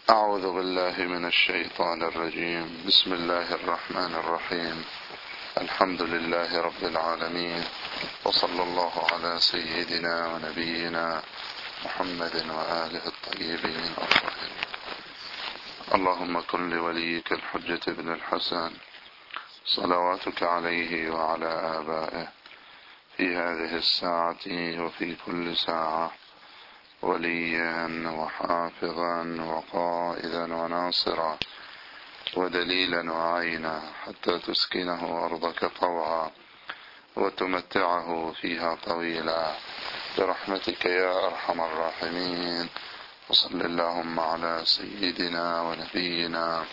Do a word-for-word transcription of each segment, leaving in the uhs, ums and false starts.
أعوذ بالله من الشيطان الرجيم. بسم الله الرحمن الرحيم. الحمد لله رب العالمين، وصلى الله على سيدنا ونبينا محمد وآله الطيبين الطاهرين. اللهم كن لوليك الحجة ابن الحسن صلواتك عليه وعلى آبائه في هذه الساعة وفي كل ساعة وليا وحافظا وقائدا وناصرا ودليلا وعينا، حتى تسكنه أرضك طوعا وتمتعه فيها طويلا برحمتك يا أرحم الراحمين. وصل اللهم على سيدنا ونبينا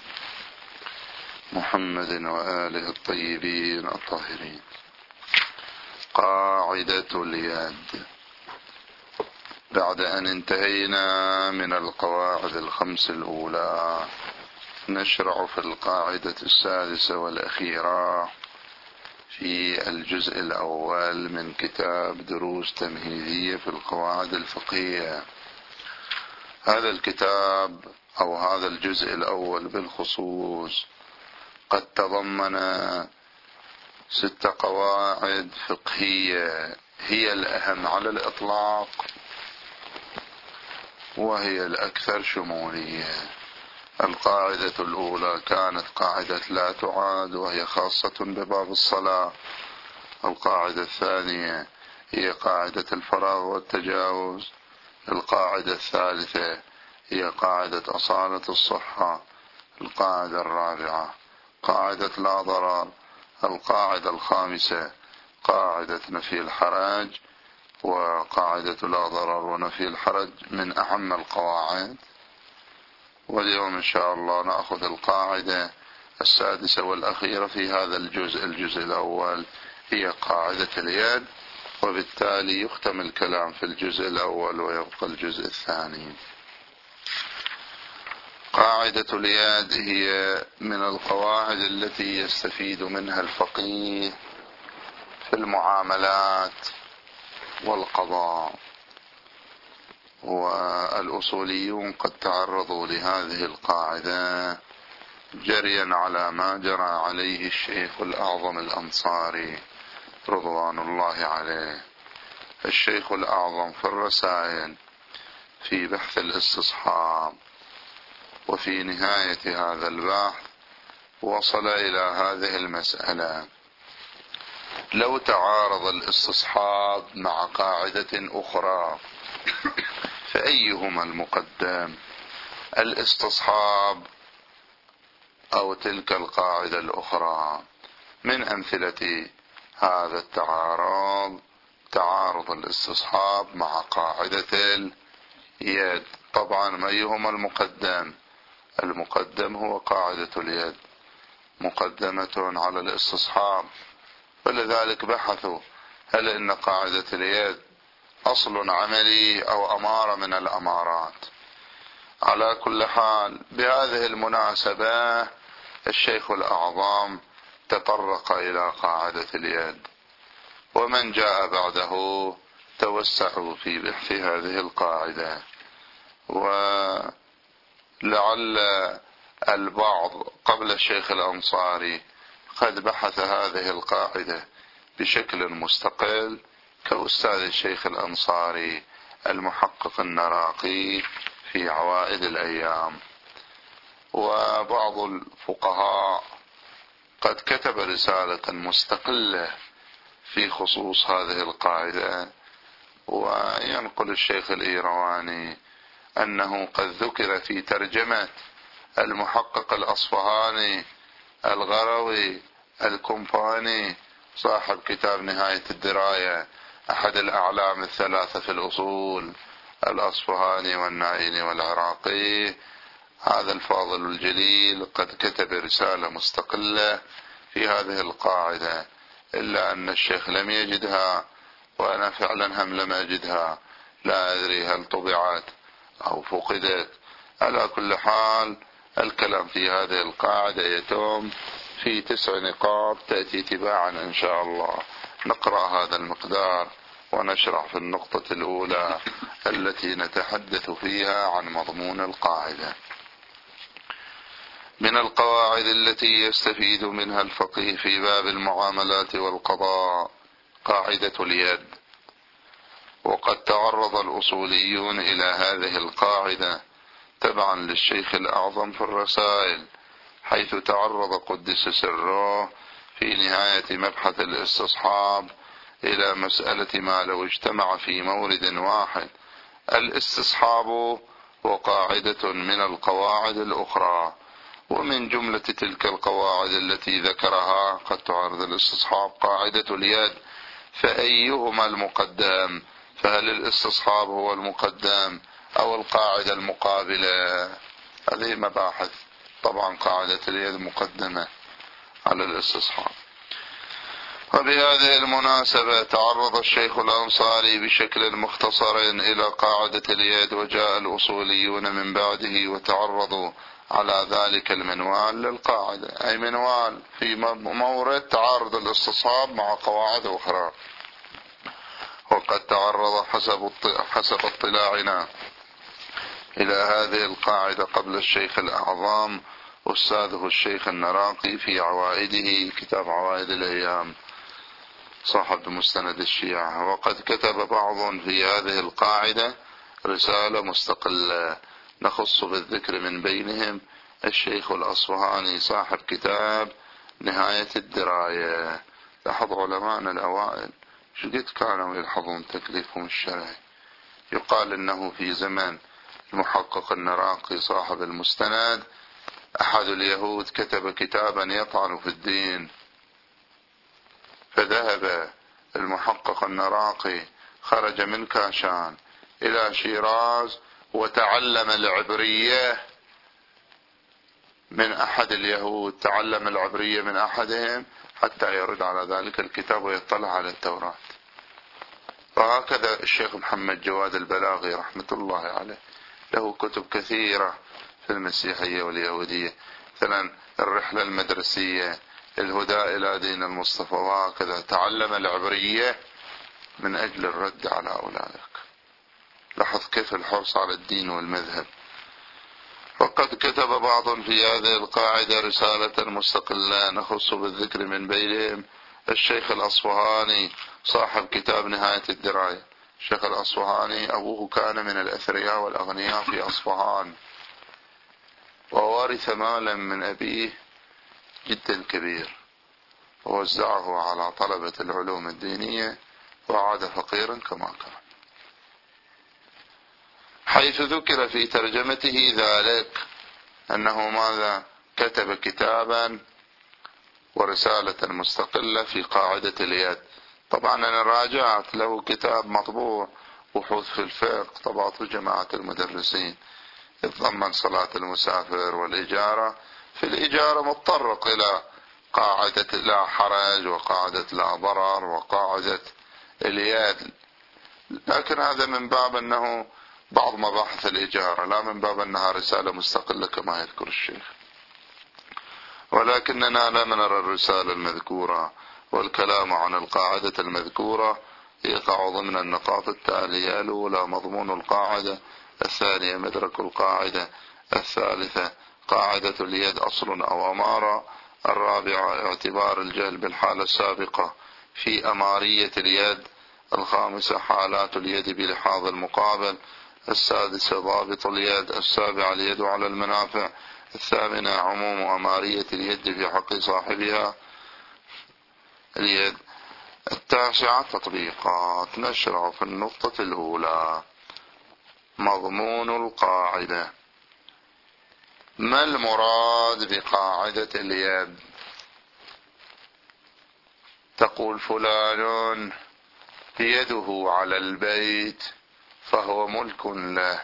محمد وآله الطيبين الطاهرين. قاعدة اليد. بعد أن انتهينا من القواعد الخمس الأولى، نشرع في القاعدة السادسة والأخيرة في الجزء الأول من كتاب دروس تمهيدية في القواعد الفقهية. هذا الكتاب أو هذا الجزء الأول بالخصوص قد تضمن ست قواعد فقهية هي الأهم على الإطلاق وهي الأكثر شمولية. القاعدة الأولى كانت قاعدة لا تعاد، وهي خاصة بباب الصلاة. القاعدة الثانية هي قاعدة الفراغ والتجاوز. القاعدة الثالثة هي قاعدة أصالة الصحة. القاعدة الرابعة قاعدة لا ضرر. القاعدة الخامسة قاعدة نفي الحرج. وقاعدة لا ضرر ونفي الحرج من أهم القواعد. واليوم إن شاء الله نأخذ القاعدة السادسة والأخيرة في هذا الجزء. الجزء الأول هي قاعدة اليد، وبالتالي يختم الكلام في الجزء الأول ويبقى الجزء الثاني. قاعدة اليد هي من القواعد التي يستفيد منها الفقيه في المعاملات والقضاء، والأصوليون قد تعرضوا لهذه القاعدة جريا على ما جرى عليه الشيخ الأعظم الأنصاري رضوان الله عليه. الشيخ الأعظم في الرسائل في بحث الاستصحاب وفي نهاية هذا البحث وصل إلى هذه المسألة: لو تعارض الاستصحاب مع قاعدة أخرى فأيهما المقدم، الاستصحاب أو تلك القاعدة الأخرى؟ من أمثلة هذا التعارض تعارض الاستصحاب مع قاعدة اليد. طبعا أيهما المقدم؟ المقدم هو قاعدة اليد، مقدمة على الاستصحاب. فلذلك بحثوا هل إن قاعدة اليد أصل عملي أو أمارة من الأمارات. على كل حال بهذه المناسبة الشيخ الأعظم تطرق إلى قاعدة اليد، ومن جاء بعده توسعوا في بحث هذه القاعدة. ولعل البعض قبل الشيخ الأنصاري قد بحث هذه القاعدة بشكل مستقل كأستاذ الشيخ الأنصاري المحقق النراقي في عوائد الأيام. وبعض الفقهاء قد كتب رسالة مستقلة في خصوص هذه القاعدة. وينقل الشيخ الإيرواني أنه قد ذكر في ترجمة المحقق الأصفهاني الغروي الكمباني صاحب كتاب نهاية الدراية، أحد الأعلام الثلاثة في الأصول، الأصفهاني والنائيني والعراقي، هذا الفاضل الجليل قد كتب رسالة مستقلة في هذه القاعدة، إلا أن الشيخ لم يجدها، وأنا فعلا هم لم أجدها. لا أدري هل طبعت أو فقدت. على كل حال الكلام في هذه القاعدة يتم في تسع نقاط تأتي تباعا إن شاء الله. نقرأ هذا المقدار ونشرح في النقطة الأولى التي نتحدث فيها عن مضمون القاعدة. من القواعد التي يستفيد منها الفقيه في باب المعاملات والقضاء قاعدة اليد. وقد تعرض الأصوليون إلى هذه القاعدة تبعا للشيخ الأعظم في الرسائل، حيث تعرض قدس سره في نهاية مبحث الاستصحاب إلى مسألة ما لو اجتمع في مورد واحد الاستصحاب وقاعدة من القواعد الأخرى. ومن جملة تلك القواعد التي ذكرها قد تعرض الاستصحاب قاعدة اليد، فأيهما المقدم؟ فهل الاستصحاب هو المقدم أو القاعدة المقابلة؟ هذه مباحث. طبعا قاعدة اليد مقدمة على الاستصحاب. وبهذه المناسبة تعرض الشيخ الأنصاري بشكل مختصر إلى قاعدة اليد، وجاء الأصوليون من بعده وتعرضوا على ذلك المنوال للقاعدة، أي منوال في مورد تعارض الاستصحاب مع قواعد أخرى. وقد تعرض حسب حسب اطلاعنا إلى هذه القاعدة قبل الشيخ الأعظم أستاذه الشيخ النراقي في عوائده، كتاب عوائد الأيام صاحب مستند الشيعة. وقد كتب بعض في هذه القاعدة رسالة مستقلة، نخص بالذكر من بينهم الشيخ الأصفهاني صاحب كتاب نهاية الدراية. لاحظ علماءنا الأوائل شو قد كانوا يلحظون تكليفهم الشرعي. يقال إنه في زمن المحقق النراقي صاحب المستند أحد اليهود كتب كتابا يطعن في الدين، فذهب المحقق النراقي خرج من كاشان إلى شيراز وتعلم العبرية من أحد اليهود، تعلم العبرية من أحدهم حتى يرد على ذلك الكتاب ويطلع على التوراة. وهكذا الشيخ محمد جواد البلاغي رحمة الله عليه له كتب كثيرة في المسيحية واليهودية، مثلا الرحلة المدرسية، الهدى إلى دين المصطفى، وهكذا تعلم العبرية من أجل الرد على أولئك. لاحظ كيف الحرص على الدين والمذهب. وقد كتب بعض في هذه القاعدة رسالة مستقلة، نخص بالذكر من بينهم الشيخ الأصفهاني صاحب كتاب نهاية الدراية. الشيخ الأصفهاني أبوه كان من الأثرياء والأغنياء في أصفهان، وورث مالا من أبيه جدا كبير ووزعه على طلبة العلوم الدينية وعاد فقيرا كما كان، حيث ذكر في ترجمته ذلك أنه ماذا كتب كتابا ورسالة مستقلة في قاعدة اليد. طبعا أنا راجعت له كتاب مطبوع بحوث في الفقه طبعته جماعة المدرسين، يتضمن صلاة المسافر والإجارة. في الإجارة متطرق إلى قاعدة لا حرج وقاعدة لا ضرر وقاعدة اليد، لكن هذا من باب أنه بعض مباحث الإجارة، لا من باب أنها رسالة مستقلة كما يذكر الشيخ. ولكننا لم نرى الرسالة المذكورة والكلام عن القاعدة المذكورة يقع ضمن النقاط التالية: الأولى مضمون القاعدة، الثانية مدرك القاعدة، الثالثة قاعدة اليد أصل أو أمارة، الرابعة اعتبار الجهل بالحالة السابقة في أمارية اليد، الخامسة حالات اليد بلحاظ المقابل، السادسة ضابط اليد، السابعة اليد على المنافع، الثامنة عموم أمارية اليد في حق صاحبها اليد، التاسعة تطبيقات. نشرع في النقطة الأولى مضمون القاعدة. ما المراد بقاعدة اليد؟ تقول فلان يده على البيت فهو ملك له،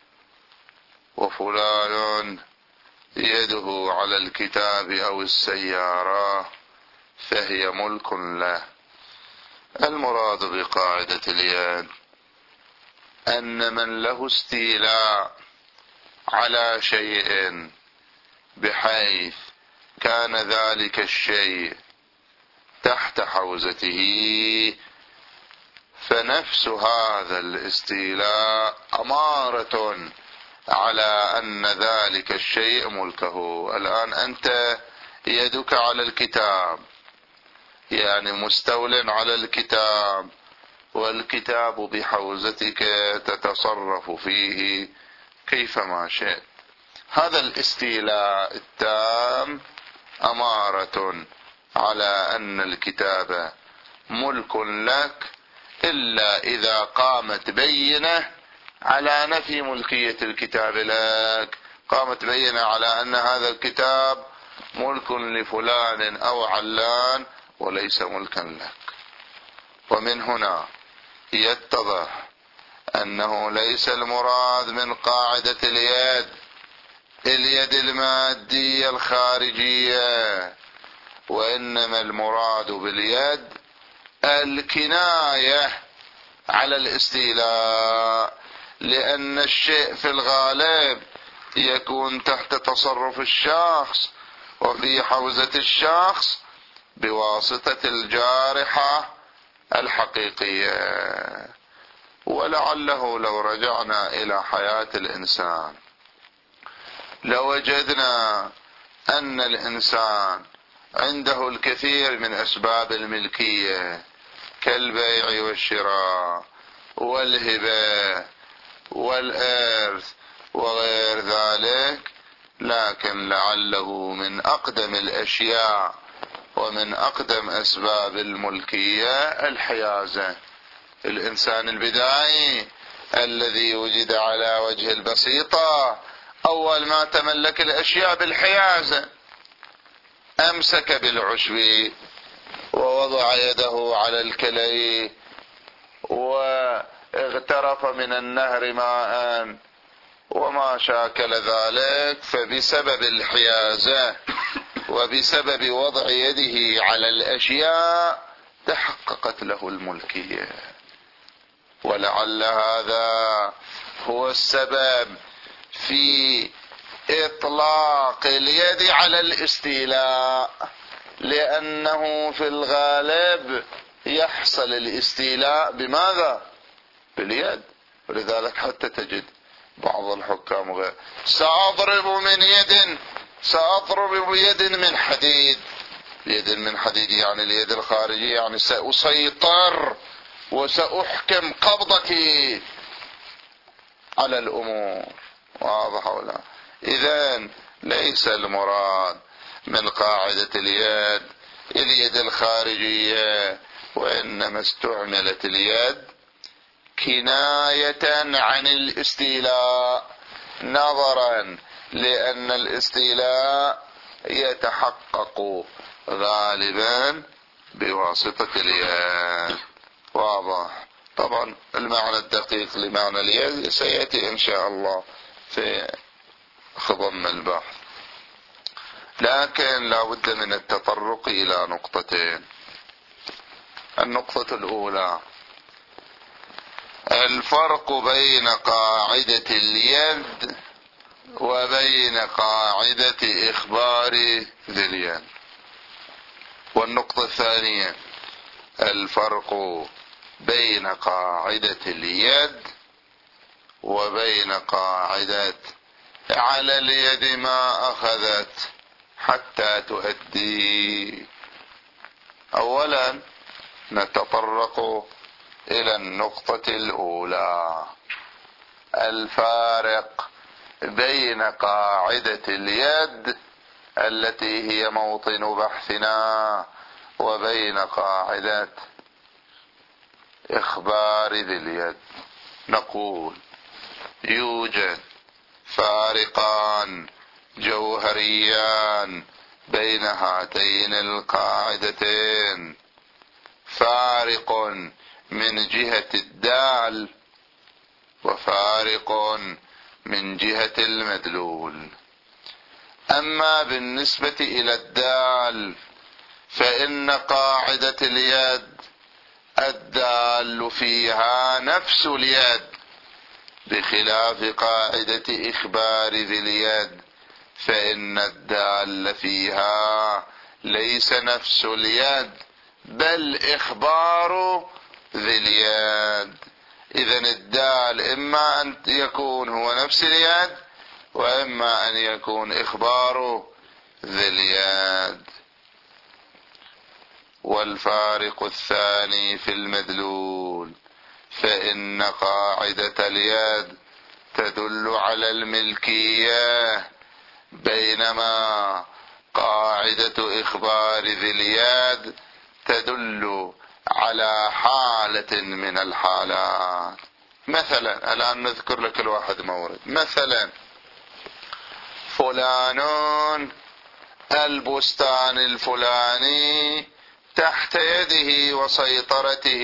وفلان يده على الكتاب أو السيارة فهي ملك له. المراد بقاعدة اليد أن من له استيلاء على شيء بحيث كان ذلك الشيء تحت حوزته، فنفس هذا الاستيلاء أمارة على أن ذلك الشيء ملكه. الآن أنت يدك على الكتاب، يعني مستول على الكتاب، والكتاب بحوزتك تتصرف فيه كيفما شئت. هذا الاستيلاء التام أمارة على أن الكتاب ملك لك، إلا إذا قامت بينة على نفي ملكية الكتاب لك، قامت بينة على أن هذا الكتاب ملك لفلان أو علان وليس ملكا لك. ومن هنا يتضح أنه ليس المراد من قاعدة اليد اليد المادية الخارجية، وإنما المراد باليد الكناية على الاستيلاء، لأن الشيء في الغالب يكون تحت تصرف الشخص وفي حوزة الشخص بواسطة الجارحة الحقيقية. ولعله لو رجعنا إلى حياة الإنسان لوجدنا أن الإنسان عنده الكثير من أسباب الملكية كالبيع والشراء والهبة والإرث وغير ذلك، لكن لعله من أقدم الأشياء ومن أقدم أسباب الملكية الحيازة. الإنسان البدائي الذي وجد على وجه البسيطة أول ما تملك الأشياء بالحيازة، أمسك بالعشب ووضع يده على الكلي واغترف من النهر ماء وما شاكل ذلك، فبسبب الحيازة وبسبب وضع يده على الأشياء تحققت له الملكية. ولعل هذا هو السبب في إطلاق اليد على الاستيلاء، لأنه في الغالب يحصل الاستيلاء بماذا؟ باليد. ولذلك حتى تجد بعض الحكام غير سأضرب من يد سأضرب بيد من حديد، بيد من حديد يعني اليد الخارجية، يعني سأسيطر وسأحكم قبضتي على الأمور. واضح ولا؟ إذن ليس المراد من قاعدة اليد اليد الخارجية، وإنما استعملت اليد كناية عن الاستيلاء، نظرا لأن الاستيلاء يتحقق غالبا بواسطة اليد. واضح؟ طبعا المعنى الدقيق لمعنى اليد سيأتي إن شاء الله في خضم البحث، لكن لا بد من التطرق إلى نقطتين. النقطة الأولى الفرق بين قاعدة اليد وبين قاعدة إخبار ذي اليد. والنقطة الثانية الفرق بين قاعدة اليد وبين قاعدة على اليد ما أخذت حتى تؤدي. أولا نتطرق إلى النقطة الأولى، الفارق بين قاعدة اليد التي هي موطن بحثنا وبين قاعدة إخبار ذي اليد. نقول يوجد فارقان جوهريان بين هاتين القاعدتين، فارق من جهة الدال وفارق من جهة المدلول. أما بالنسبة إلى الدال فإن قاعدة اليد الدال فيها نفس اليد، بخلاف قاعدة إخبار ذي اليد فإن الدال فيها ليس نفس اليد بل إخبار ذي اليد، إذن الدال إما أن يكون هو نفس اليد وإما أن يكون إخبار ذي اليد. والفارق الثاني في المدلول، فإن قاعدة اليد تدل على الملكية، بينما قاعدة إخبار ذي اليد تدل على حالة من الحالات. مثلا الآن نذكر لك الواحد مورد. مثلا فلان البستان الفلاني تحت يده وسيطرته،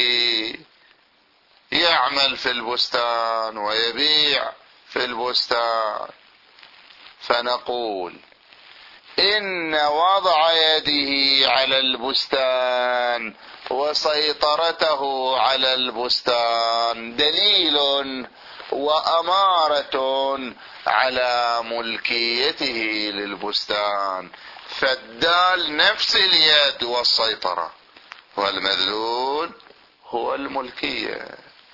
يعمل في البستان ويبيع في البستان، فنقول إن وضع يده على البستان وسيطرته على البستان دليل وأمارة على ملكيته للبستان، فالدال نفس اليد والسيطرة، والمدلول هو الملكية.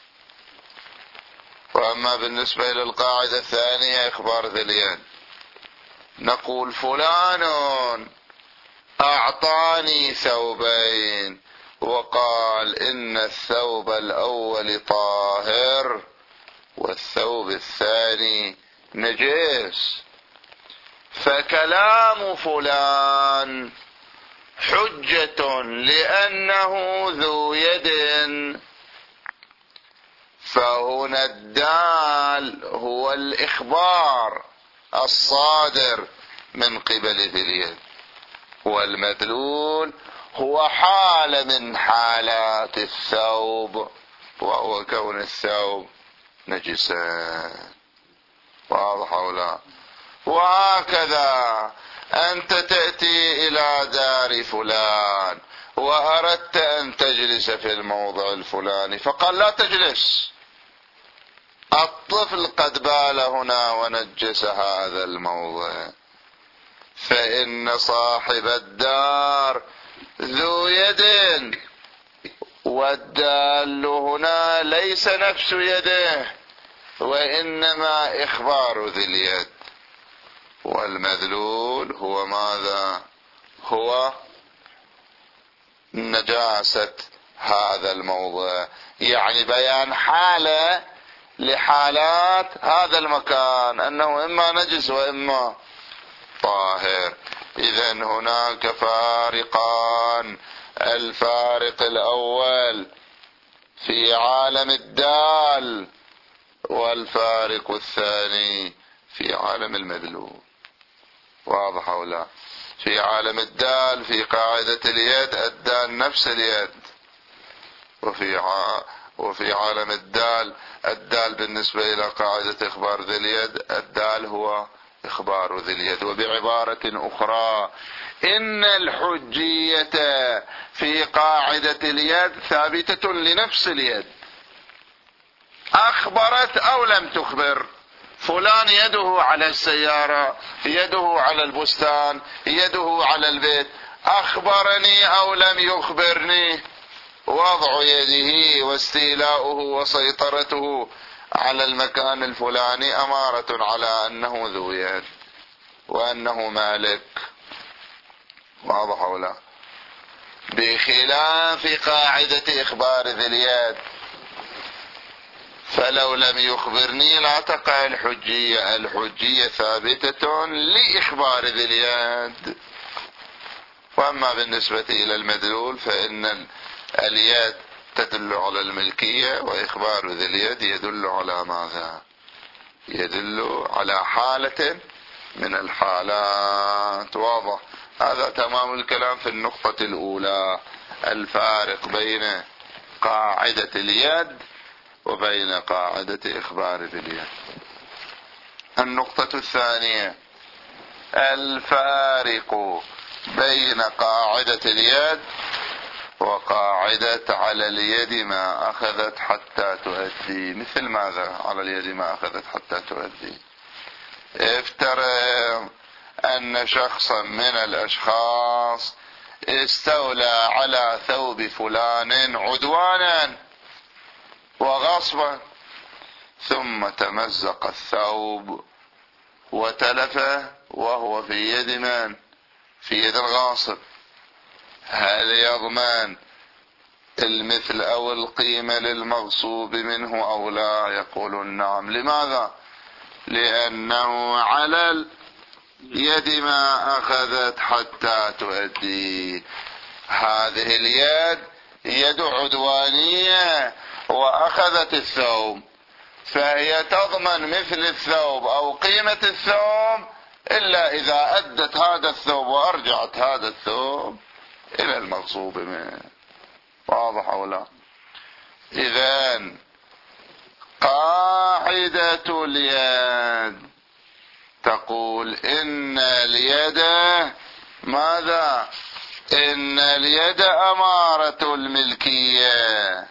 وأما بالنسبة إلى القاعدة الثانية إخبار ذي اليد، نقول فلان أعطاني ثوبين وقال إن الثوب الأول طاهر والثوب الثاني نجس، فكلام فلان حجة لأنه ذو يد، فهنا الدال هو الإخبار الصادر من قبل ذي اليد، والمدلول هو حال من حالات الثوب، وهو كون الثوب نجسا. واضح أو لا؟ وهكذا أنت تأتي إلى دار فلان وأردت أن تجلس في الموضع الفلاني، فقال لا تجلس، الطفل قد بال هنا ونجس هذا الموضع، فإن صاحب الدار ذو يد، والدال هنا ليس نفس يده وإنما إخبار ذي اليد، والمدلول هو ماذا؟ هو نجاسة هذا الموضع، يعني بيان حالة لحالات هذا المكان أنه إما نجس وإما طاهر. إذن هناك فارقان، الفارق الأول في عالم الدال، والفارق الثاني في عالم المدلول. واضح أو لا؟ في عالم الدال في قاعدة اليد الدال نفس اليد، وفي ع... وفي عالم الدال الدال بالنسبة إلى قاعدة إخبار ذي اليد الدال هو إخبار ذي اليد. وبعبارة أخرى إن الحجية في قاعدة اليد ثابتة لنفس اليد، أخبرت أو لم تخبر. فلان يده على السيارة، يده على البستان، يده على البيت، أخبرني أو لم يخبرني، وضع يده واستيلاؤه وسيطرته على المكان الفلاني أمارة على أنه ذو يد وأنه مالك. واضح ولا؟ بخلاف قاعدة إخبار ذي اليد، فلو لم يخبرني لا تقع الحجية، الحجية ثابتة لإخبار ذي اليد. وأما بالنسبة إلى المدلول فإن اليد تدل على الملكية، وإخبار ذي اليد يدل على ماذا؟ يدل على حالة من الحالات. واضح؟ هذا تمام الكلام في النقطة الأولى، الفارق بين قاعدة اليد وبين قاعدة إخبار ذي اليد. النقطة الثانية الفارق بين قاعدة اليد وقاعدة على اليد ما أخذت حتى تؤدي. مثل ماذا على اليد ما أخذت حتى تؤدي؟ افترض أن شخصا من الأشخاص استولى على ثوب فلان عدوانا، وغصبا، ثم تمزق الثوب وتلف وهو في يد من؟ في يد الغاصب. هل يضمن المثل أو القيمة للمغصوب منه أو لا؟ يقولون نعم. لماذا؟ لأنه على اليد ما أخذت حتى تؤدي. هذه اليد يد عدوانية وأخذت الثوب، فهي تضمن مثل الثوب أو قيمة الثوب إلا إذا أدت هذا الثوب وأرجعت هذا الثوب إلى المغصوب منه. واضح أو لا؟ إذن قاعدة اليد تقول إن اليد ماذا؟ إن اليد أمارة الملكية،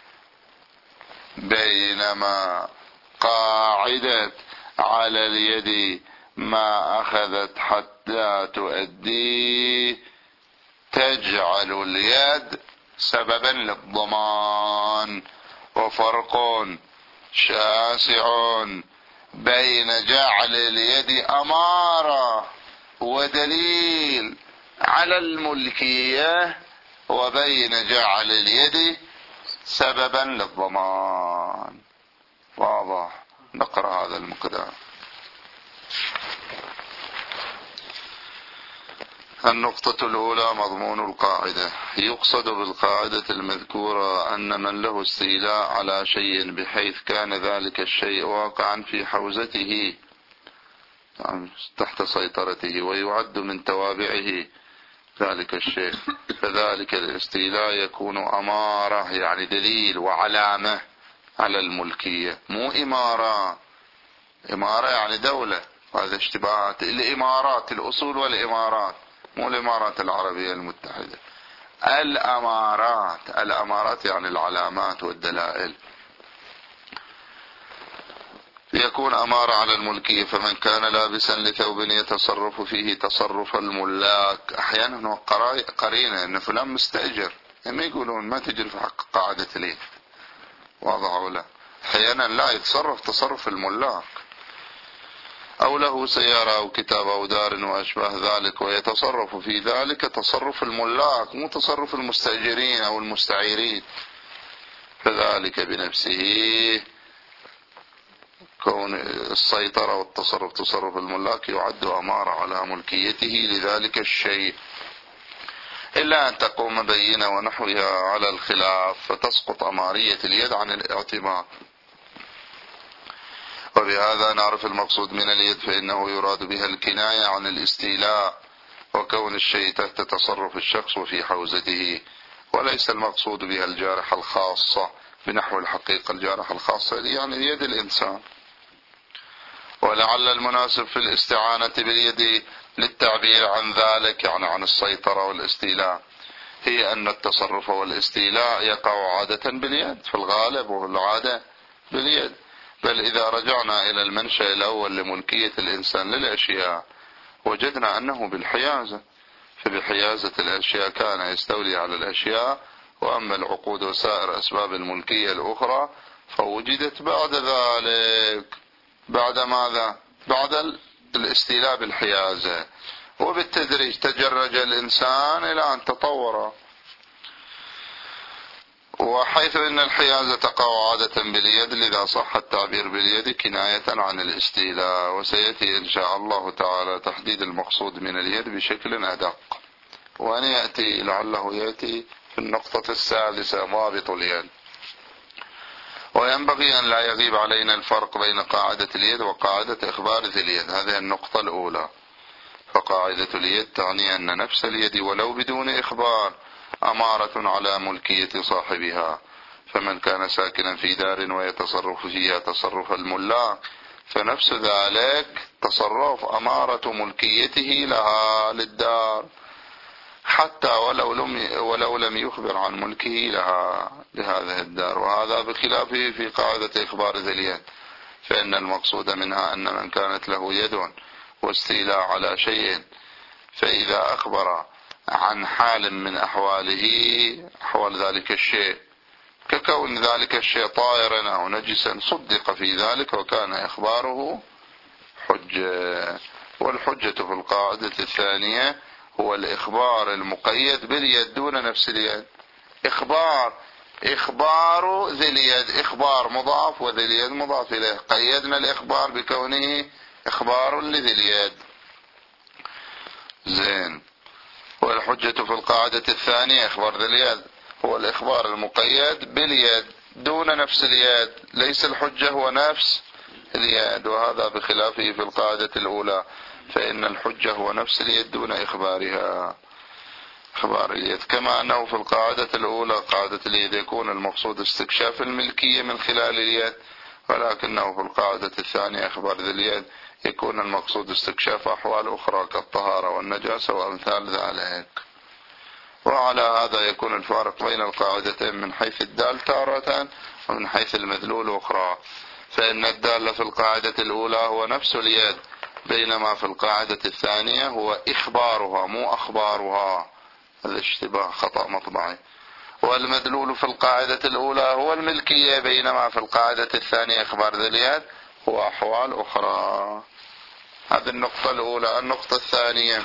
بينما قاعدة على اليد ما أخذت حتى تؤدي تجعل اليد سببا للضمان. وفرق شاسع بين جعل اليد أمارة ودليل على الملكية وبين جعل اليد سببا للضمان. واضح؟ نقرأ هذا المقدار. النقطة الأولى مضمون القاعدة. يقصد بالقاعدة المذكورة أن من له استيلاء على شيء بحيث كان ذلك الشيء واقعا في حوزته تحت سيطرته ويعد من توابعه ذلك الشيء، فذلك الاستيلاء يكون أمارة، يعني دليل وعلامة على الملكية، مو إمارة. إمارة يعني دولة، وهذا اشتباهات. الإمارات الأصول والإمارات، مو الإمارات العربية المتحدة. الأمارات، الأمارات يعني العلامات والدلائل. يكون أمارة على الملكية. فمن كان لابسا لثوب يتصرف فيه تصرف الملاك، أحيانا قرينة أن فلان مستأجر، يعني يقولون ما تجري في حق قاعدة اليد. واضح ولا؟ أحيانا لا يتصرف تصرف الملاك. أو له سيارة أو كتاب أو دار وأشباه ذلك ويتصرف في ذلك تصرف الملاك، مو تصرف المستأجرين أو المستعيرين. فذلك بنفسه كون السيطرة والتصرف تصرف الملاك يعد أمارة على ملكيته لذلك الشيء، إلا أن تقوم بينة ونحوها على الخلاف فتسقط أمارية اليد عن الاعتبار. وبهذا نعرف المقصود من اليد، فإنه يراد بها الكناية عن الاستيلاء وكون الشيء تحت تصرف الشخص وفي حوزته، وليس المقصود بها الجارحة الخاصة بنحو الحقيقة. الجارحة الخاصة يعني يد الإنسان. ولعل المناسب في الاستعانة باليد للتعبير عن ذلك، يعني عن السيطرة والاستيلاء، هي أن التصرف والاستيلاء يقع عادة باليد في الغالب والعادة باليد. بل إذا رجعنا إلى المنشأ الأول لملكية الإنسان للأشياء وجدنا أنه بالحيازة، فبحيازة الأشياء كان يستولي على الأشياء، وأما العقود وسائر أسباب الملكية الأخرى فوجدت بعد ذلك. بعد ماذا؟ بعد الاستيلاء بالحيازة، وبالتدريج تجرج الإنسان إلى أن تطور. وحيث أن الحيازة تقع عادة باليد، لذا صح التعبير باليد كناية عن الاستيلاء. وسيأتي إن شاء الله تعالى تحديد المقصود من اليد بشكل أدق، وأن يأتي لعله يأتي في النقطة السادسة ضابط اليد. وينبغي أن لا يغيب علينا الفرق بين قاعدة اليد وقاعدة إخبار ذي اليد. هذه النقطة الأولى. فقاعدة اليد تعني أن نفس اليد ولو بدون إخبار أمارة على ملكية صاحبها. فمن كان ساكنا في دار ويتصرف فيها تصرف الملاك، فنفس ذلك تصرف أمارة ملكيته لها للدار، حتى ولو لم ولو لم يخبر عن ملكه لها لهذه الدار. وهذا بخلافه في قاعدة إخبار ذي اليد، فإن المقصود منها أن من كانت له يد واستيلاء على شيء، فإذا أخبر عن حال من أحواله أحوال ذلك الشيء ككون ذلك الشيء طائرا أو نجسا صدق في ذلك وكان إخباره حجة. والحجة في القاعدة الثانية هو الإخبار المقيد باليد دون نفس اليد. إخبار إخبار ذي اليد إخبار مضاف وذي اليد مضاف إليه، قيدنا الإخبار بكونه إخبار لذي اليد. زين. والحجة في القاعدة الثانية إخبار ذي اليد هو الإخبار المقيد باليد دون نفس اليد، ليس الحجة هو نفس اليد، وهذا بخلافه في القاعدة الأولى، فإن الحجة هو نفس اليد دون إخبارها إخبار اليد. كما أنه في القاعدة الأولى قاعدة اليد يكون المقصود استكشاف الملكية من خلال اليد، ولكنه في القاعدة الثانية إخبار ذي اليد يكون المقصود استكشاف أحوال أخرى كالطهارة والنجاسة وأمثال ذلك. وعلى هذا يكون الفارق بين القاعدتين من حيث الدال تارة ومن حيث المدلول أخرى، فإن الدال في القاعدة الأولى هو نفس اليد، بينما في القاعدة الثانية هو إخبارها مو أخبارها. هذا اشتباه خطأ مطبعي. والمدلول في القاعدة الأولى هو الملكية، بينما في القاعدة الثانية إخبار ذي اليد هو أحوال أخرى. هذه النقطة الأولى. النقطة الثانية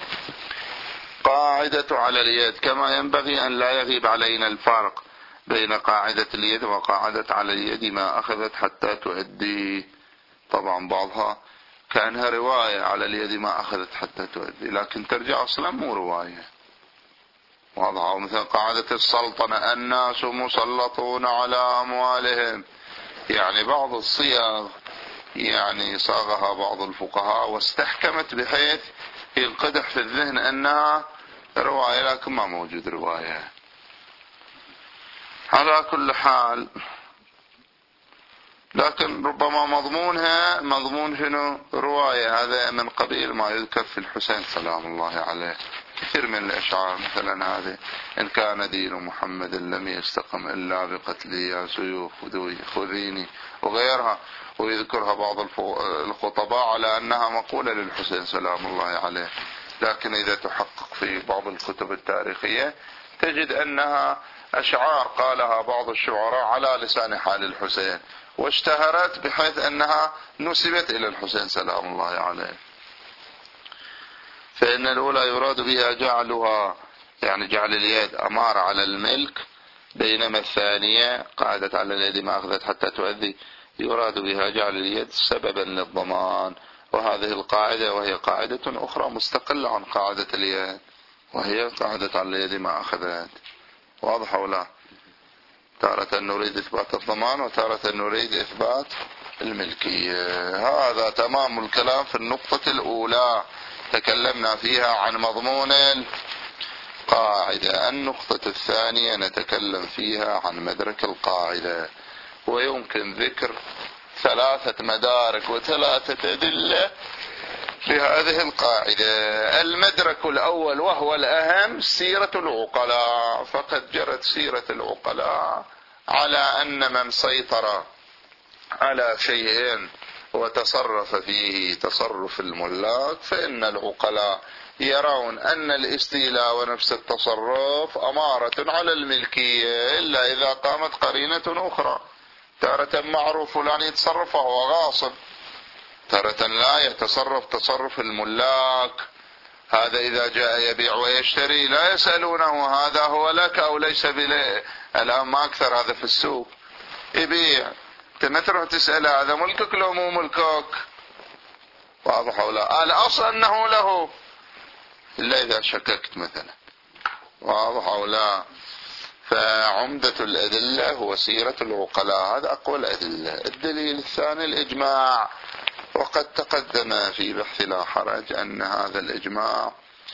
قاعدة على اليد. كما ينبغي أن لا يغيب علينا الفرق بين قاعدة اليد وقاعدة على اليد ما أخذت حتى تؤدي. طبعا بعضها كأنها رواية على اليد ما أخذت حتى تؤدي، لكن ترجع أصلا مو رواية واضحة. مثل قاعدة السلطنة الناس مسلطون على أموالهم، يعني بعض الصيغ يعني صاغها بعض الفقهاء واستحكمت بحيث ينقدح في الذهن أنها رواية، لكن ما موجود رواية. على كل حال، لكن ربما مضمونها مضمون شنو رواية. هذا من قبيل ما يذكر في الحسين سلام الله عليه، كثير من الأشعار مثلا هذه: إن كان دين محمد لم يستقم إلا بقتلي يا سيوف خذيني، وغيرها. ويذكرها بعض الخطباء على أنها مقولة للحسين سلام الله عليه، لكن إذا تحقق في بعض الكتب التاريخية تجد أنها أشعار قالها بعض الشعراء على لسان حال الحسين، واشتهرت بحيث أنها نسبت إلى الحسين سلام الله عليه. فإن الأولى يراد بها جعلها يعني جعل اليد أمارة على الملك، بينما الثانية قاعدة على اليد ما أخذت حتى تؤذي يراد بها جعل اليد سببا للضمان. وهذه القاعدة وهي قاعدة أخرى مستقلة عن قاعدة اليد، وهي قاعدة على اليد ما أخذت. واضح ولا؟ تارة نريد إثبات الضمان وتارة نريد إثبات الملكية. هذا تمام الكلام في النقطة الأولى، تكلمنا فيها عن مضمون القاعدة. النقطة الثانية نتكلم فيها عن مدرك القاعدة، ويمكن ذكر ثلاثة مدارك وثلاثة أدلة لهذه القاعدة. المدرك الأول وهو الأهم سيرة العقلاء، فقد جرت سيرة العقلاء على أن من سيطر على شيء وتصرف فيه تصرف الملاك فإن العقلاء يرون أن الاستيلاء ونفس التصرف أمارة على الملكية، إلا إذا قامت قرينة أخرى. تارة معروف فلان يتصرف وهو غاصب، تارة لا يتصرف تصرف الملاك. هذا إذا جاء يبيع ويشتري لا يسألونه هذا هو لك أو ليس بلي. الآن ما أكثر هذا في السوق، يبيع ما تروح تسأل هذا ملكك لو مو ملكك. واضح ولا؟ الأصل أنه له، إلا إذا شككت مثلا. واضح ولا؟ فعمدة الأدلة هو سيرة العقلاء، هذا أقوى الأدلة. الدليل الثاني الإجماع، وقد تقدم في بحث لا حرج أن هذا الإجماع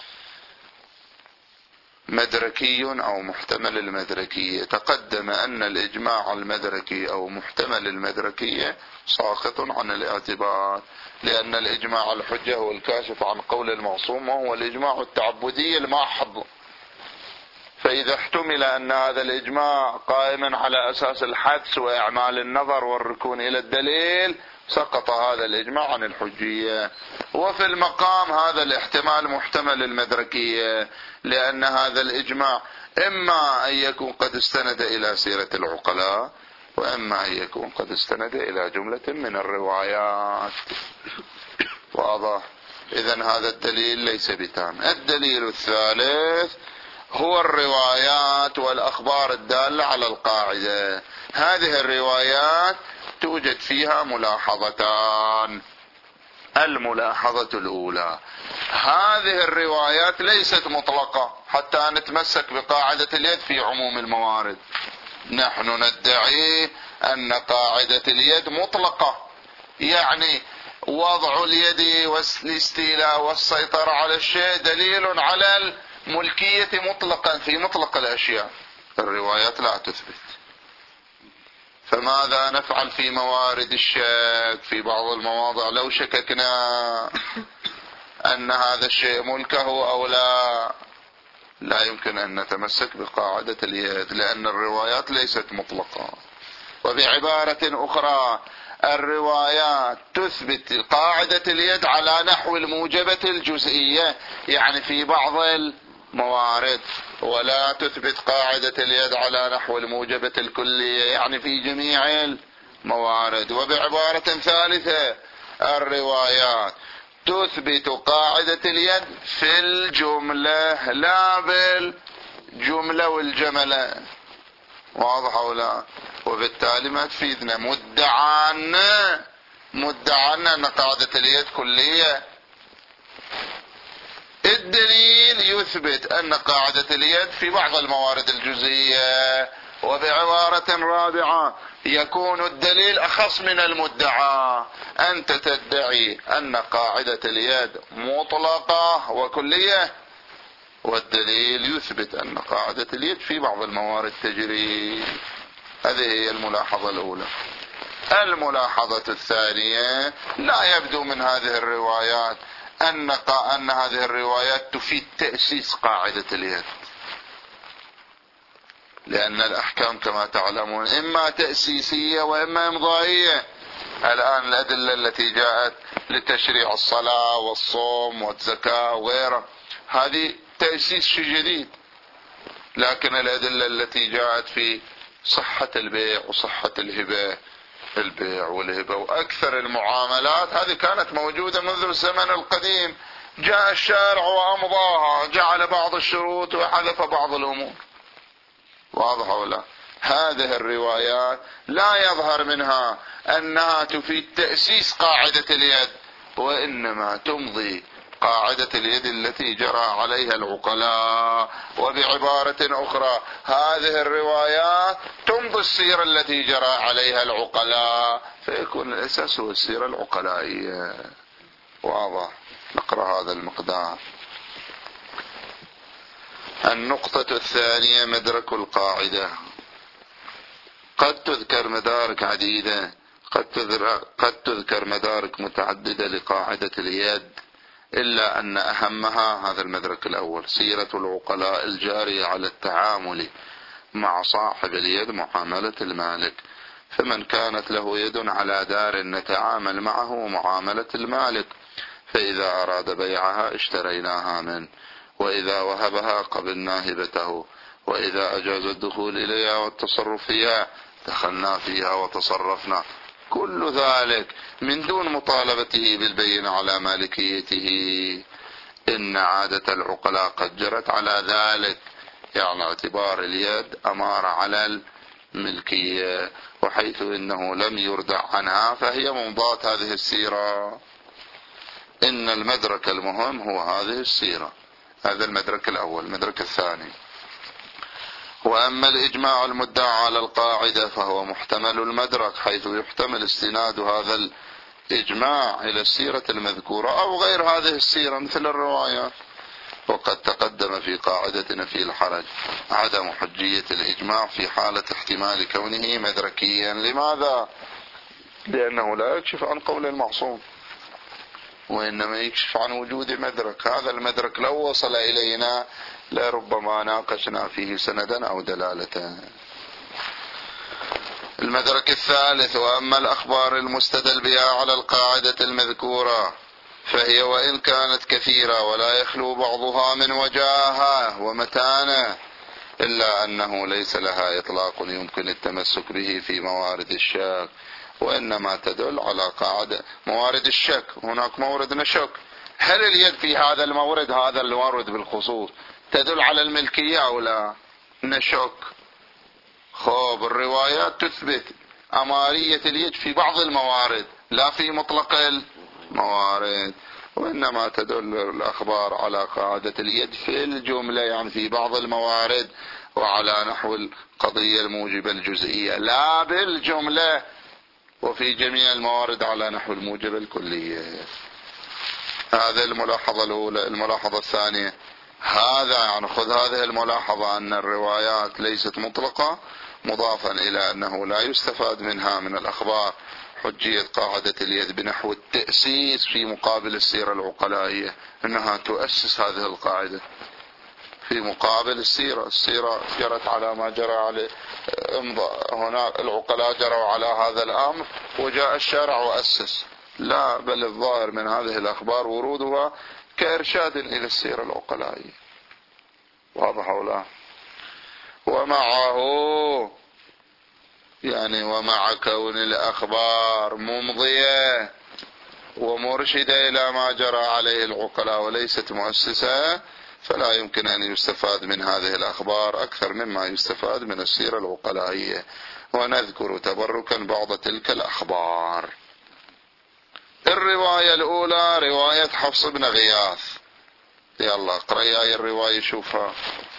مدركي أو محتمل المدركية. تقدم أن الإجماع المدركي أو محتمل المدركية ساقط عن الاعتبار، لأن الإجماع الحجة هو الكاشف عن قول المعصوم، وهو الإجماع التعبدي المحض. فإذا احتمل أن هذا الإجماع قائما على أساس الحدس وإعمال النظر والركون إلى الدليل سقط هذا الإجماع عن الحجية. وفي المقام هذا الاحتمال محتمل المدركية، لأن هذا الإجماع إما أن يكون قد استند إلى سيرة العقلاء، وإما أن يكون قد استند إلى جملة من الروايات. واضح؟ إذن هذا الدليل ليس بتام. الدليل الثالث هو الروايات والأخبار الدالة على القاعدة. هذه الروايات توجد فيها ملاحظتان. الملاحظة الأولى: هذه الروايات ليست مطلقة حتى نتمسك بقاعدة اليد في عموم الموارد. نحن ندعي أن قاعدة اليد مطلقة، يعني وضع اليد والاستيلاء والسيطرة على الشيء دليل على الملكية مطلقا في مطلق الأشياء. الروايات لا تثبت. فماذا نفعل في موارد الشك؟ في بعض المواضع لو شككنا أن هذا الشيء ملكه أو لا، لا يمكن أن نتمسك بقاعدة اليد، لأن الروايات ليست مطلقة. وبعبارة أخرى، الروايات تثبت قاعدة اليد على نحو الموجبة الجزئية، يعني في بعض الموارد، ولا تثبت قاعدة اليد على نحو الموجبة الكلية، يعني في جميع الموارد. وبعبارة ثالثة، الروايات تثبت قاعدة اليد في الجملة لا بالجملة والجملة. واضح أو لا؟ وبالتالي ما تفيدنا مدعان مدعان أن قاعدة اليد كلية. الدليل يثبت أن قاعدة اليد في بعض الموارد الجزئية. وبعبارة رابعة، يكون الدليل أخص من المدعى. أنت تدعي أن قاعدة اليد مطلقة وكلية، والدليل يثبت أن قاعدة اليد في بعض الموارد تجري. هذه هي الملاحظة الأولى. الملاحظة الثانية: لا يبدو من هذه الروايات أن أن هذه الروايات تفيد تأسيس قاعدة اليد، لأن الأحكام كما تعلمون إما تأسيسية وإما إمضائية. الآن الأدلة التي جاءت لتشريع الصلاة والصوم والزكاة وغيرها هذه تأسيس شيء جديد، لكن الأدلة التي جاءت في صحة البيع وصحة الهبة، البيع والهبة وأكثر المعاملات، هذه كانت موجودة منذ الزمن القديم. جاء الشارع وأمضاها، جعل بعض الشروط وحذف بعض الأمور. واضح ولا؟ هذه الروايات لا يظهر منها أنها تفيد تأسيس قاعدة اليد، وإنما تمضي قاعدة اليد التي جرى عليها العقلاء. وبعبارة أخرى، هذه الروايات تمضي السيرة التي جرى عليها العقلاء، فيكون الأساس هو السيرة العقلائية. واضح؟ نقرأ هذا المقدار. النقطة الثانية: مدرك القاعدة. قد تذكر مدارك عديدة، قد تذكر, قد تذكر مدارك متعددة لقاعدة اليد، إلا أن أهمها هذا المدرك الأول: سيرة العقلاء الجارية على التعامل مع صاحب اليد معاملة المالك. فمن كانت له يد على دار نتعامل معه معاملة المالك، فإذا أراد بيعها اشتريناها منه، وإذا وهبها قبلنا هبته، وإذا أجاز الدخول إليها والتصرف فيها دخلنا فيها وتصرفنا. كل ذلك من دون مطالبته بالبينة على مالكيته. إن عادة العقلاء قد جرت على ذلك، يعني اعتبار اليد أمارة على الملكية، وحيث إنه لم يردع عنها فهي ممضاة هذه السيرة. إن المدرك المهم هو هذه السيرة. هذا المدرك الأول. المدرك الثاني: وأما الإجماع المدعى على القاعدة فهو محتمل المدرك، حيث يحتمل استناد هذا الإجماع إلى السيرة المذكورة أو غير هذه السيرة مثل الروايات. وقد تقدم في قاعدتنا في الحرج عدم حجية الإجماع في حالة احتمال كونه مدركيا. لماذا؟ لأنه لا يكشف عن قول المعصوم، وإنما يكشف عن وجود مدرك. هذا المدرك لو وصل إلينا لربما ناقشنا فيه سندا أو دلالة. المدرك الثالث: وأما الأخبار المستدل بها على القاعدة المذكورة فهي وإن كانت كثيرة ولا يخلو بعضها من وجاهة ومتانة، إلا أنه ليس لها إطلاق يمكن التمسك به في موارد الشك، وإنما تدل على قاعدة موارد الشك. هناك مورد نشك، هل اليد في هذا المورد، هذا المورد بالخصوص، تدل على الملكية أو لا؟ نشك. خب الروايات تثبت أمارية اليد في بعض الموارد لا في مطلق الموارد، وإنما تدل الأخبار على قاعدة اليد في الجملة، يعني في بعض الموارد، وعلى نحو القضية الموجبة الجزئية لا بالجملة، وفي جميع الموارد على نحو الموجبة الكلية. هذه الملاحظة الأولى. الملاحظة الثانية: هذا يعني خذ هذه الملاحظة أن الروايات ليست مطلقة، مضافا إلى أنه لا يستفاد منها من الأخبار حجية قاعدة اليد بنحو التأسيس في مقابل السيرة العقلائية، أنها تؤسس هذه القاعدة في مقابل السيرة. السيرة جرت على ما جرى عليه، هنا العقلاء جروا على هذا الأمر وجاء الشارع وأسس. لا، بل الظاهر من هذه الأخبار ورودها كإرشاد إلى السيرة العقلائية. واضح أو لا؟ ومعه يعني ومع كون الأخبار ممضية ومرشدة إلى ما جرى عليه العقلاء وليست مؤسسة، فلا يمكن أن يستفاد من هذه الأخبار أكثر مما يستفاد من السيرة العقلائية. ونذكر تبركا بعض تلك الأخبار. الرواية الأولى رواية حفص بن غياث. يلا اقرأ هاي الرواية شوفها،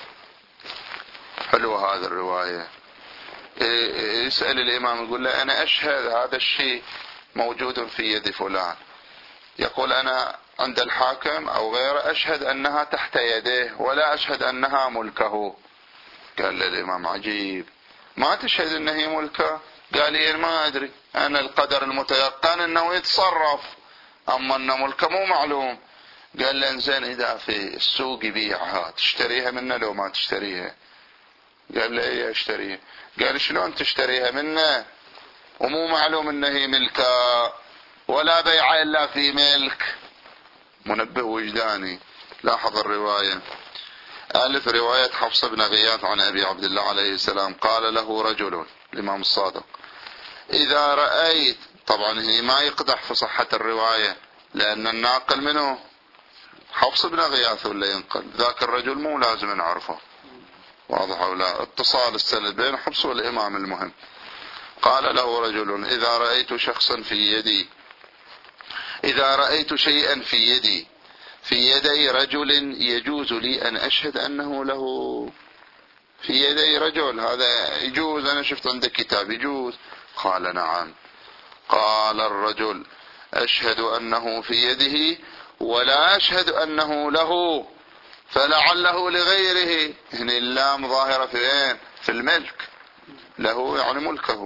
حلوة هذه الرواية. يسأل الإمام يقول له: أنا أشهد هذا الشيء موجود في يد فلان. يقول: أنا عند الحاكم أو غيره أشهد أنها تحت يده ولا أشهد أنها ملكه. قال للإمام: عجيب، ما تشهد أنها ملكه؟ قال: إيه ما أدري، أنا القدر المتيقن أنه يتصرف، أما أنه ملكه مو معلوم. قال له: إنزين إذا في السوق يبيعها تشتريها منه لو ما تشتريها؟ قال له: إيه أشتريها. قال: شلون تشتريها منه ومو معلوم أنه هي ملكه ولا بيع إلا في ملك؟ منبه وجداني. لاحظ الرواية. ألف رواية حفص بن غياث عن أبي عبد الله عليه السلام قال له رجل، الإمام الصادق: إذا رأيت، طبعا هي ما يقدح في صحة الرواية لأن الناقل منه حفص بن غياث ولا ينقل، ذاك الرجل مو لازم نعرفه. واضح أو لا؟ اتصال السند بين حفص والإمام المهم. قال له رجل: إذا رأيت شخصا في يدي، إذا رأيت شيئا في يدي في يدي رجل يجوز لي أن أشهد أنه له. في يدي رجل، هذا يجوز، أنا شفت عندك كتاب يجوز؟ قال: نعم. قال الرجل: أشهد أنه في يده ولا أشهد أنه له، فلعله لغيره. هنا اللام ظاهرة في ايه؟ في الملك، له يعني ملكه.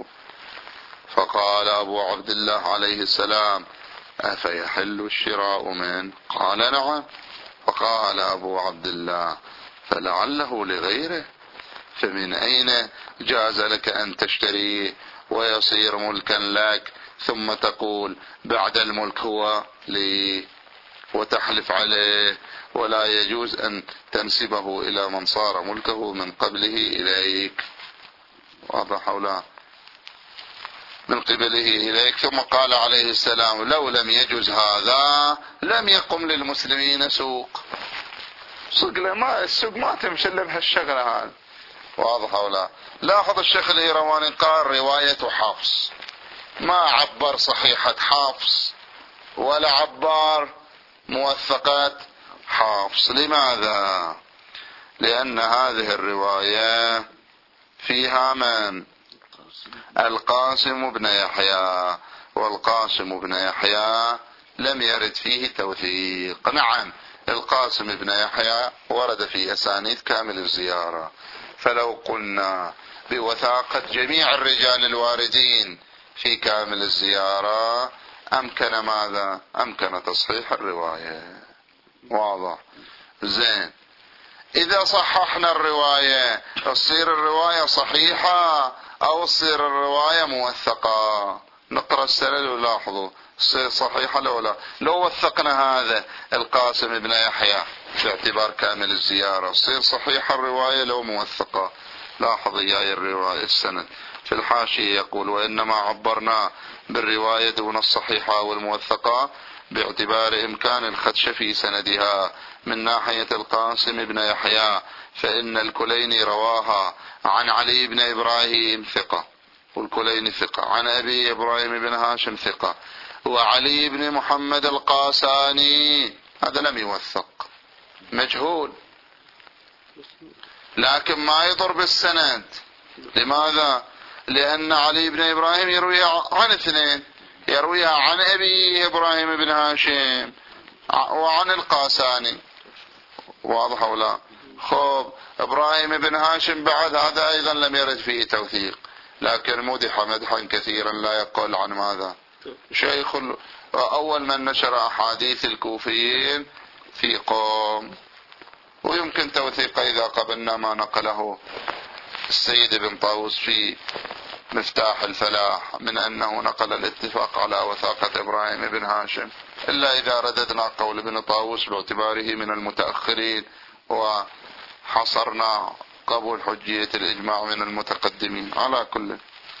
فقال أبو عبد الله عليه السلام: أفيحل الشراء منه؟ قال: نعم. فقال أبو عبد الله: فلعله لغيره، فمن أين جاز لك أن تشتريه ويصير ملكا لك ثم تقول بعد الملك هو لي وتحلف عليه؟ ولا يجوز أن تنسبه إلى من صار ملكه من قبله إليك. واضح أو لا؟ من قبله إليك. ثم قال عليه السلام: لو لم يجوز هذا لم يقم للمسلمين سوق. سوق ما السوق ما تمشي الا بهالشغله هذه. واضح أو لا؟ لاحظ الشيخ الإيرواني قال رواية حفص، ما عبر صحيحة حفص ولا عبر موثقات حفص. لماذا؟ لأن هذه الرواية فيها من؟ القاسم بن يحيى، والقاسم بن يحيى لم يرد فيه توثيق. نعم، القاسم بن يحيى ورد في أسانيد كامل الزيارة، فلو قلنا بوثاقة جميع الرجال الواردين في كامل الزيارة أمكن ماذا؟ أمكن تصحيح الرواية. واضح؟ زين، إذا صححنا الرواية تصير الرواية صحيحة أو تصير الرواية موثقة. نقرأ السند ولاحظوا تصير صحيحة لو لا. لو وثقنا هذا القاسم بن يحيى باعتبار كامل الزيارة تصير صحيحة الرواية لو موثقة. لاحظ إياي الرواية السند في الحاشية يقول: وإنما عبرنا بالرواية دون الصحيحة والموثقة باعتبار إمكان الخدش في سندها من ناحية القاسم بن يحيى، فإن الكليني رواها عن علي بن إبراهيم ثقة، والكليني ثقة، عن أبي إبراهيم بن هاشم ثقة، وعلي بن محمد القاساني هذا لم يوثق، مجهول، لكن ما يضر بالسند. لماذا؟ لأن علي بن إبراهيم يرويها عن اثنين، يرويها عن أبي إبراهيم بن هاشم وعن القاساني. واضح ولا؟ خب إبراهيم بن هاشم بعد هذا أيضا لم يرد فيه توثيق، لكن مدح مدحا كثيرا لا يقل عن ماذا؟ شيخ أول من نشر أحاديث الكوفيين في قوم، ويمكن توثيق إذا قبلنا ما نقله السيد بن طاووس في مفتاح الفلاح من أنه نقل الاتفاق على وثاقة إبراهيم بن هاشم، إلا إذا رددنا قول ابن طاووس باعتباره من المتأخرين وحصرنا قبول حجية الإجماع من المتقدمين. على كل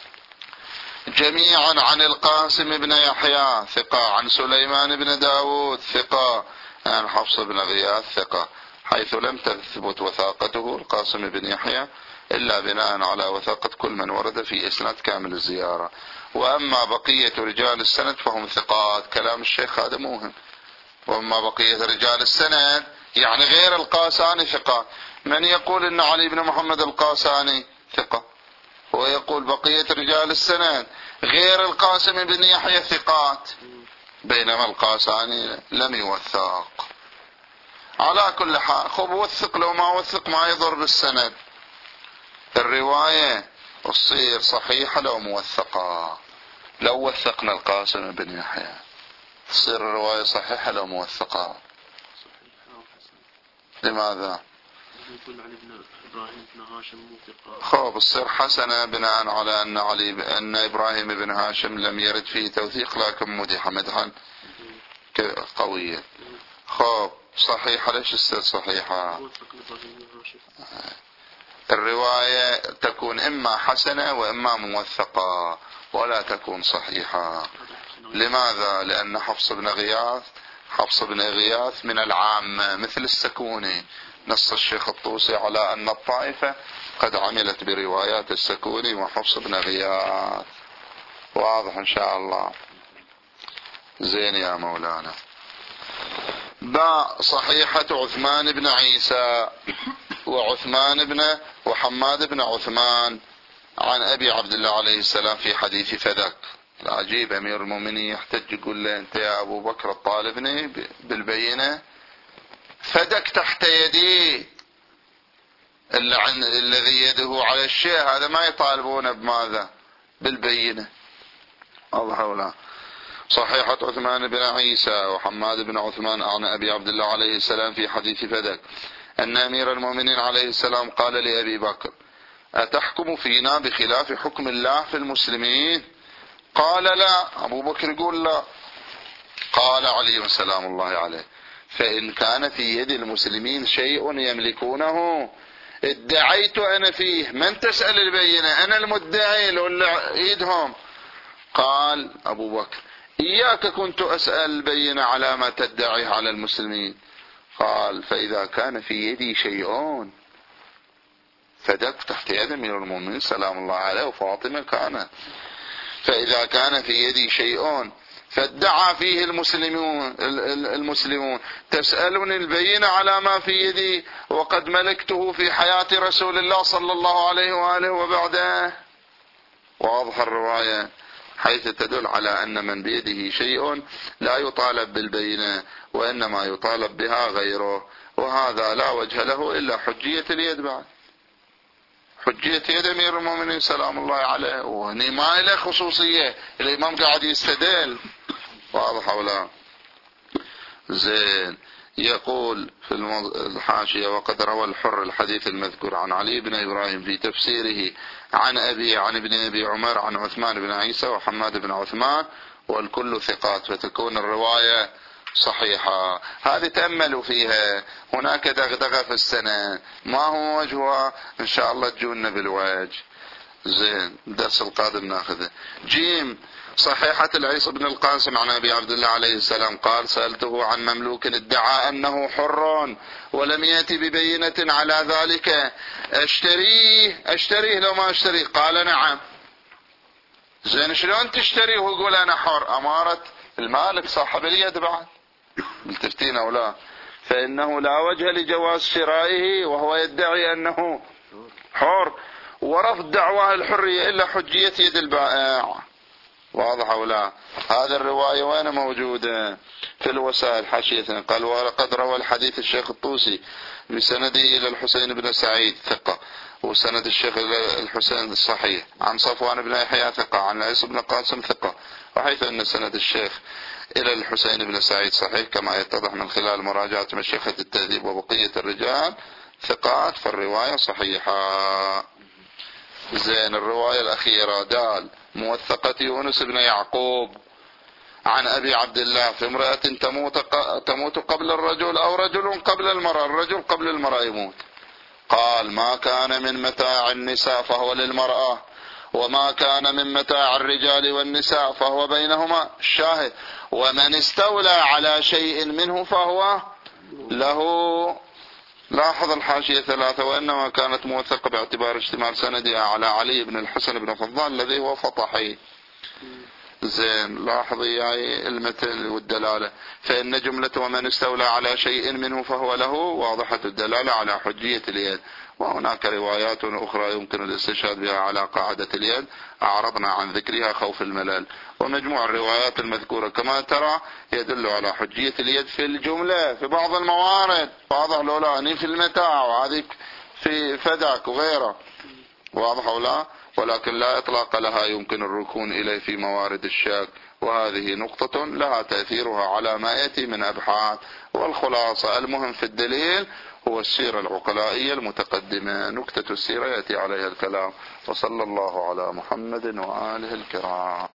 جميعا عن القاسم بن يحيى ثقة، عن سليمان بن داود ثقة، عن حفص بن غياث ثقة، حيث لم تثبت وثاقته القاسم بن يحيى إلا بناء على وثاقة كل من ورد في إسناد كامل الزيارة. وأما بقية رجال السند فهم ثقات، كلام الشيخ هذا موهم. وأما بقية رجال السند يعني غير القاساني ثقات. من يقول إن علي بن محمد القاساني ثقة، ويقول بقية رجال السند غير القاسم بن يحيى ثقات، بينما القاساني لم يوثق. على كل حال خب وثق لو ما وثق ما يضر بالسند. الرواية تصير صحيحة لو موثقة. لو وثقنا القاسم بن يحيى تصير الرواية صحيحة لو موثقة. لماذا؟ يقول علي بن إبراهيم بن هاشم موثقة. خب تصير حسنة بناء على أن علي ب... أن إبراهيم بن هاشم لم يرد فيه توثيق لكن مدح مدحا قويا. خب صحيحة. ليش تصير صحيحة؟ الرواية تكون إما حسنة وإما موثقة ولا تكون صحيحة. لماذا؟ لأن حفص بن غياث حفص بن غياث من العامة مثل السكوني. نص الشيخ الطوسي على أن الطائفة قد عملت بروايات السكوني وحفص بن غياث. واضح إن شاء الله. زين يا مولانا. باء صحيحة عثمان بن عيسى وعثمان بن وحماد بن عثمان عن أبي عبد الله عليه السلام في حديث فذك. العجيب أمير المؤمنين يحتج يقول له أنت يا أبو بكر الطالبني بالبينة، فدك تحت يدي الذي يده على الشيء هذا ما يطالبون بماذا؟ بالبينة. الله ولا. صحيحة عثمان بن عيسى وحماد بن عثمان عن أبي عبد الله عليه السلام في حديث فذك أن أمير المؤمنين عليه السلام قال لأبي بكر أتحكم فينا بخلاف حكم الله في المسلمين؟ قال لا. أبو بكر يقول لا. قال علي سلام الله عليه فإن كان في يد المسلمين شيء يملكونه ادعيت أنا فيه. من تسأل البينة؟ أنا المدعي لو يدهم. قال أبو بكر إياك كنت أسأل البينة على ما تدعيه على المسلمين. قال فإذا كان في يدي شيء فدك تحت يد أمير المؤمنين سلام الله عليه وفاطمة كانت. فإذا كان في يدي شيء فادعى فيه المسلمون المسلمون تسألني البينة على ما في يدي وقد ملكته في حياة رسول الله صلى الله عليه وآله وبعده. واضح الرواية حيث تدل على أن من بيده شيء لا يطالب بالبينة وإنما يطالب بها غيره، وهذا لا وجه له إلا حجية اليد. بعد حجية يد أمير المؤمنين سلام الله عليه، وهني ما له خصوصية، الإمام قاعد يستدل. واضح ولا؟ زين. يقول في الحاشية: وقد روى الحر الحديث المذكور عن علي بن إبراهيم في تفسيره عن أبي عن ابن أبي عمر عن عثمان بن عيسى وحماد بن عثمان والكل ثقات، فتكون الرواية صحيحة. هذه تأملوا فيها، هناك دغدغة في السنة، ما هو وجهها؟ إن شاء الله تجونا بالوجه. زين، الدرس القادم ناخذه. جيم: صحيحة العيسى بن القاسم عن أبي عبد الله عليه السلام قال: سألته عن مملوك ادعى أنه حر ولم يأتي ببينة على ذلك، أشتريه أشتريه لو ما أشتريه؟ قال: نعم. زين، شلون تشتريه ويقول أنا حر؟ أمارة المالك صاحب اليد بعد، ملتفتين أو لا؟ فإنه لا وجه لجواز شرائه وهو يدعي أنه حر، ورفض دعواه الحرية إلا حجية يد البائع. واضح أو لا؟ هذا الرواية وين موجودة؟ في الوسائل حاشية. قال: ولقد روى الحديث الشيخ الطوسي بسنده إلى الحسين بن سعيد ثقة، وسند الشيخ الحسين الصحيح، عن صفوان بن يحيى ثقة، عن عيسى بن قاسم ثقة، وحيث أن سند الشيخ إلى الحسين بن سعيد صحيح كما يتضح من خلال مراجعة مشيخة التهذيب وبقية الرجال ثقات، فالرواية صحيحة. زين، الرواية الأخيرة دال: موثقة يونس بن يعقوب عن أبي عبد الله في امرأة تموت تموت قبل الرجل أو رجل قبل المرأة، الرجل قبل المرأة يموت. قال: ما كان من متاع النساء فهو للمرأة، وما كان من متاع الرجال والنساء فهو بينهما. الشاهد: ومن استولى على شيء منه فهو له. لاحظ الحاشية ثلاثة: وإنما كانت موثقة باعتبار اشتمال سندها على علي بن الحسن بن فضال الذي هو فطحي. زين، لاحظ يعني المثل والدلالة. فإن جملة ومن استولى على شيء منه فهو له واضحة الدلالة على حجية اليد، وهناك روايات أخرى يمكن الاستشهاد بها على قاعدة اليد، أعرضنا عن ذكرها خوف الملل. ومجموع الروايات المذكورة كما ترى يدل على حجية اليد في الجملة في بعض الموارد. واضح لو لا؟ في المتاع، وهذه في فدك وغيره. واضح أو لا؟ ولكن لا إطلاق لها يمكن الركون إليه في موارد الشك، وهذه نقطة لها تأثيرها على ما يأتي من أبحاث. والخلاصة: المهم في الدليل هو السيرة العقلائية المتقدمة، نكتة السيرة يأتي عليها الكلام. وصلى الله على محمد وآله الكرام.